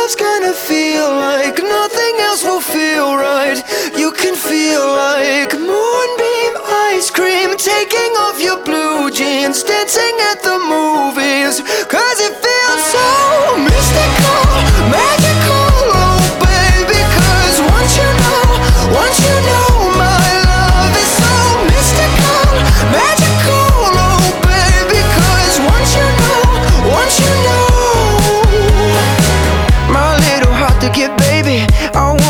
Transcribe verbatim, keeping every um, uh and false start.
love's gonna feel like nothing else will feel right. You can feel like